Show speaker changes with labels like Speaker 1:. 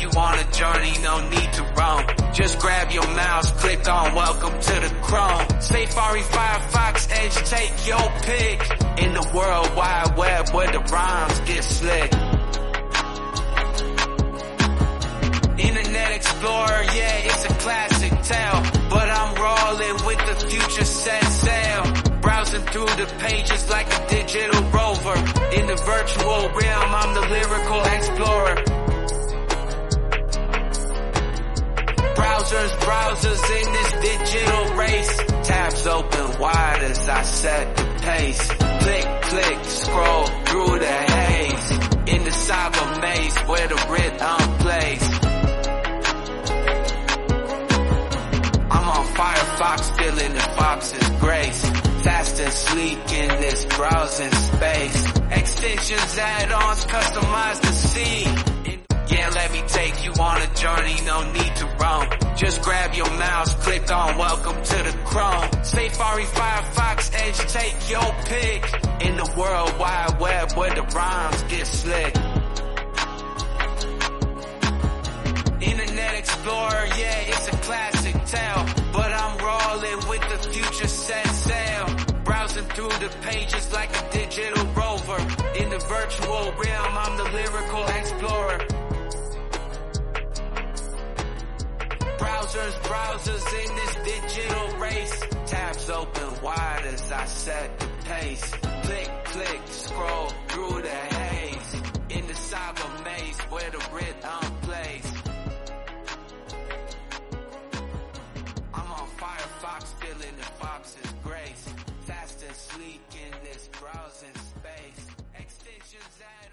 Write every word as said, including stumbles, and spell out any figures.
Speaker 1: you on a journey, no need to roam. Just grab your mouse, click on welcome to the Chrome. Safari, Firefox, Edge, take your pick. In the World Wide Web where the rhymes get slick. Internet Explorer, yeah, it's a classic tale. But I'm rolling with the future set sail. Browsing through the pages like a digital rover. In the virtual realm, I'm the lyrical explorer. Browsers, browsers in this digital race. Tabs open wide as I set the pace. Click, click, scroll through the haze. In the cyber maze where the rhythm plays. I'm on Firefox, feeling the fox's grace. Fast and sleek in this browsing space. Extensions, add-ons, customize the scene. Yeah, let me take you on a journey, no need to roam. Just grab your mouse, click on welcome to the Chrome. Safari, Firefox, Edge, take your pick. In the World Wide Web where the rhymes get slick. Internet Explorer, yeah, it's a classic tale. But I'm rolling with the future set sail. Browsing through the pages like a digital rover. In the virtual realm, I'm the lyrical explorer. Browsers, browsers in this digital race. Tabs open wide as I set the pace. Click, click, scroll through the haze. In the cyber maze where the rhythm plays. I'm on Firefox, feeling the fox's grace. Fast and sleek in this browsing space. Extensions add